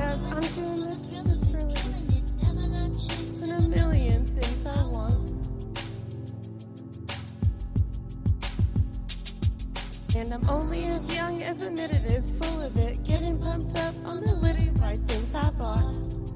Because I'm doing this for a living. And a million things I want. And I'm only as young as the minute is full of it. Getting pumped up on the litty right things I bought.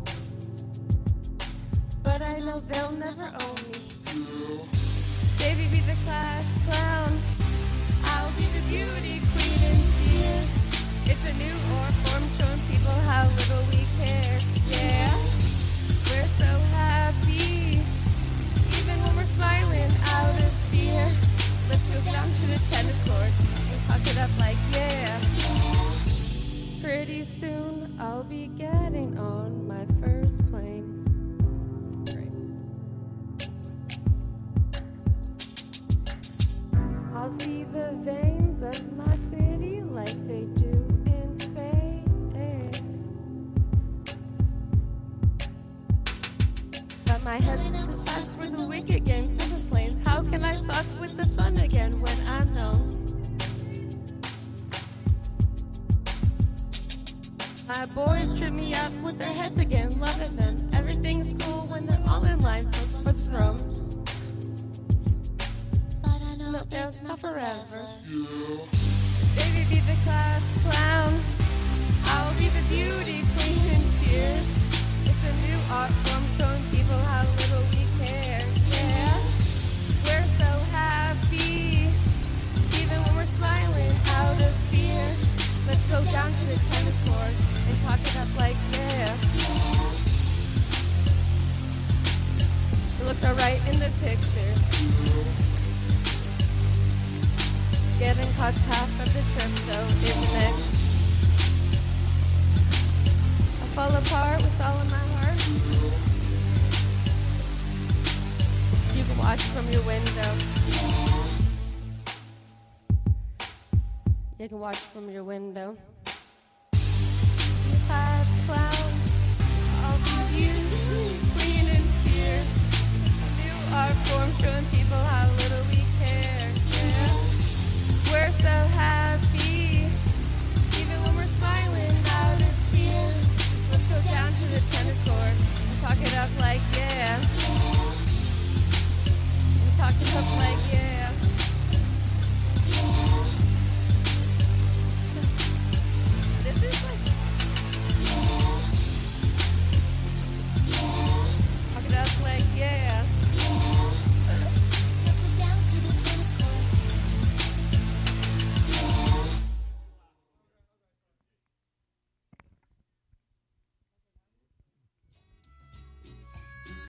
But I know they'll never own me. Baby be the class clown. I'll be the beauty queen in tears. It's a new art form showing people how little we care. Yeah, we're so happy. Even when we're smiling out of fear. Let's go down to the tennis court and cock it up like yeah. Pretty soon I'll be getting on my first plane. I'll see the veins of my city like they do in space. Got my head in the class where the wicked games of the flames. How can I fuck with the fun again when I know my boys trip me up with their heads again, loving them. Everything's cool when they're all in line for the throne. No, it's not forever. Baby be the class clown. I'll be the beauty queen in tears. It's a new art form showing people how little we care. Yeah, we're so happy. Even when we're smiling out of fear. Let's go down to the tennis court and cock it up like yeah. It looked alright in the picture. Getting caught half of the trip though, isn't it? I fall apart with all of my heart. You can watch from your window. You can watch from your window. Class clown, I'll be you, clean in tears. A new art form showing people how little we care. Yeah. We're so happy, even when we're smiling out of fear. Let's go down to the tennis court and talk it up like yeah. And talk it up like yeah.